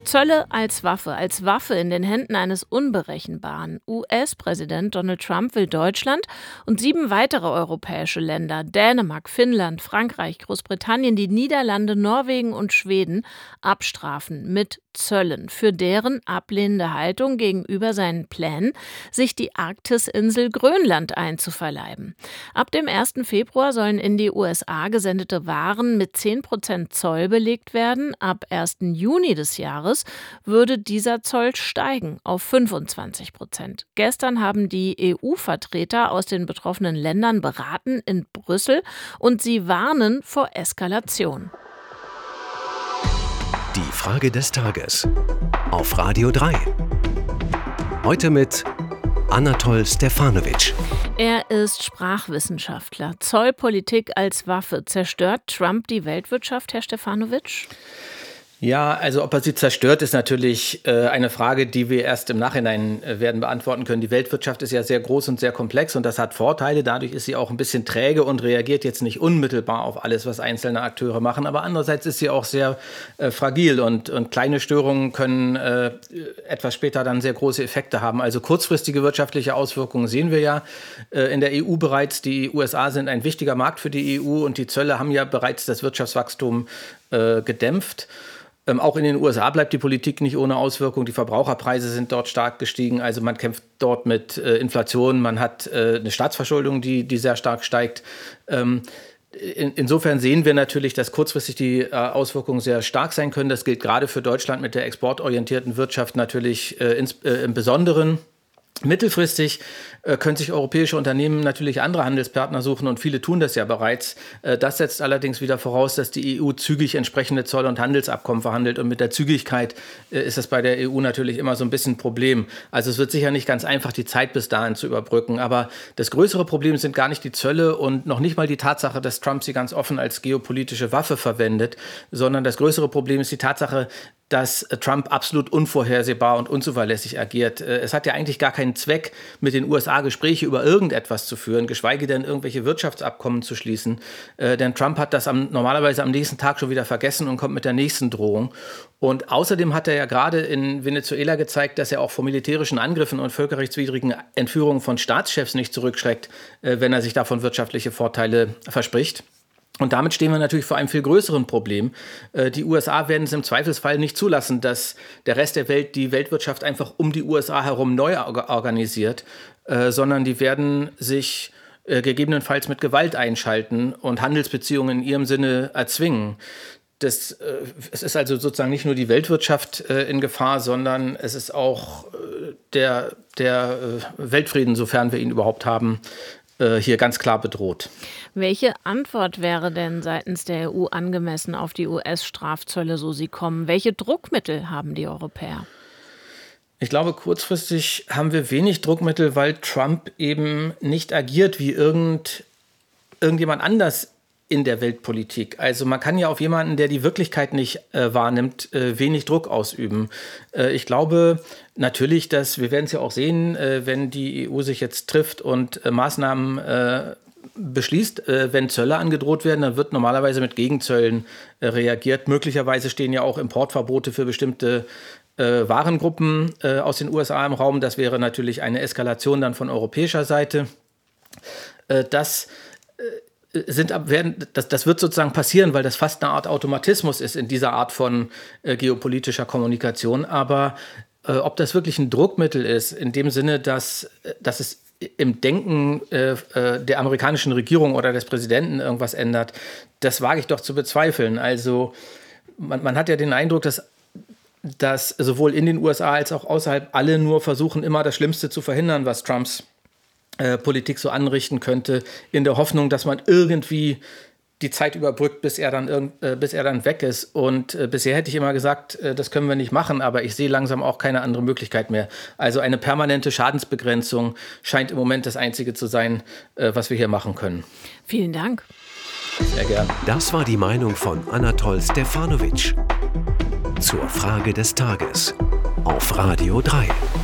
Zölle als Waffe in den Händen eines unberechenbaren. US-Präsident Donald Trump will Deutschland und 7 weitere europäische Länder, Dänemark, Finnland, Frankreich, Großbritannien, die Niederlande, Norwegen und Schweden, abstrafen mit Zöllen für deren ablehnende Haltung gegenüber seinen Plänen, sich die Arktisinsel Grönland einzuverleiben. Ab dem 1. Februar sollen in die USA gesendete Waren mit 10% Zoll belegt werden. Ab 1. Juni des Jahres würde dieser Zoll steigen auf 25%. Gestern haben die EU-Vertreter aus den betroffenen Ländern beraten in Brüssel und sie warnen vor Eskalation. Die Frage des Tages auf Radio 3. Heute mit Anatol Stefanovic. Er ist Sprachwissenschaftler. Zollpolitik als Waffe. Zerstört Trump die Weltwirtschaft, Herr Stefanovic? Ja, also ob er sie zerstört, ist natürlich eine Frage, die wir erst im Nachhinein werden beantworten können. Die Weltwirtschaft ist ja sehr groß und sehr komplex und das hat Vorteile. Dadurch ist sie auch ein bisschen träge und reagiert jetzt nicht unmittelbar auf alles, was einzelne Akteure machen. Aber andererseits ist sie auch sehr fragil und kleine Störungen können etwas später dann sehr große Effekte haben. Also kurzfristige wirtschaftliche Auswirkungen sehen wir ja in der EU bereits. Die USA sind ein wichtiger Markt für die EU und die Zölle haben ja bereits das Wirtschaftswachstum gedämpft. Auch in den USA bleibt die Politik nicht ohne Auswirkung. Die Verbraucherpreise sind dort stark gestiegen. Also man kämpft dort mit Inflation. Man hat eine Staatsverschuldung, die sehr stark steigt. Insofern sehen wir natürlich, dass kurzfristig die Auswirkungen sehr stark sein können. Das gilt gerade für Deutschland mit der exportorientierten Wirtschaft natürlich im Besonderen. Mittelfristig können sich europäische Unternehmen natürlich andere Handelspartner suchen und viele tun das ja bereits. Das setzt allerdings wieder voraus, dass die EU zügig entsprechende Zoll- und Handelsabkommen verhandelt und mit der Zügigkeit ist das bei der EU natürlich immer so ein bisschen ein Problem. Also es wird sicher nicht ganz einfach, die Zeit bis dahin zu überbrücken, aber das größere Problem sind gar nicht die Zölle und noch nicht mal die Tatsache, dass Trump sie ganz offen als geopolitische Waffe verwendet, sondern das größere Problem ist die Tatsache, dass Trump absolut unvorhersehbar und unzuverlässig agiert. Es hat ja eigentlich gar keinen Zweck, mit den USA Gespräche über irgendetwas zu führen, geschweige denn irgendwelche Wirtschaftsabkommen zu schließen. Denn Trump hat das normalerweise am nächsten Tag schon wieder vergessen und kommt mit der nächsten Drohung. Und außerdem hat er ja gerade in Venezuela gezeigt, dass er auch vor militärischen Angriffen und völkerrechtswidrigen Entführungen von Staatschefs nicht zurückschreckt, wenn er sich davon wirtschaftliche Vorteile verspricht. Und damit stehen wir natürlich vor einem viel größeren Problem. Die USA werden es im Zweifelsfall nicht zulassen, dass der Rest der Welt die Weltwirtschaft einfach um die USA herum neu organisiert, sondern die werden sich gegebenenfalls mit Gewalt einschalten und Handelsbeziehungen in ihrem Sinne erzwingen. Es ist also sozusagen nicht nur die Weltwirtschaft in Gefahr, sondern es ist auch der Weltfrieden, sofern wir ihn überhaupt haben, hier ganz klar bedroht. Welche Antwort wäre denn seitens der EU angemessen auf die US-Strafzölle, so sie kommen? Welche Druckmittel haben die Europäer? Ich glaube, kurzfristig haben wir wenig Druckmittel, weil Trump eben nicht agiert wie irgendjemand anders in der Weltpolitik. Also man kann ja auf jemanden, der die Wirklichkeit nicht wahrnimmt, wenig Druck ausüben. Ich glaube natürlich, dass, wir werden es ja auch sehen, wenn die EU sich jetzt trifft und Maßnahmen beschließt, wenn Zölle angedroht werden, dann wird normalerweise mit Gegenzöllen reagiert. Möglicherweise stehen ja auch Importverbote für bestimmte Warengruppen aus den USA im Raum. Das wäre natürlich eine Eskalation dann von europäischer Seite. Das wird sozusagen passieren, weil das fast eine Art Automatismus ist in dieser Art von geopolitischer Kommunikation. Aber ob das wirklich ein Druckmittel ist, in dem Sinne, dass es im Denken der amerikanischen Regierung oder des Präsidenten irgendwas ändert, das wage ich doch zu bezweifeln. Also man hat ja den Eindruck, dass sowohl in den USA als auch außerhalb alle nur versuchen, immer das Schlimmste zu verhindern, was Trumps Politik so anrichten könnte, in der Hoffnung, dass man irgendwie die Zeit überbrückt, bis er dann weg ist. Und bisher hätte ich immer gesagt, das können wir nicht machen, aber ich sehe langsam auch keine andere Möglichkeit mehr. Also eine permanente Schadensbegrenzung scheint im Moment das Einzige zu sein, was wir hier machen können. Vielen Dank. Sehr gern. Das war die Meinung von Anatol Stefanovic zur Frage des Tages auf Radio 3.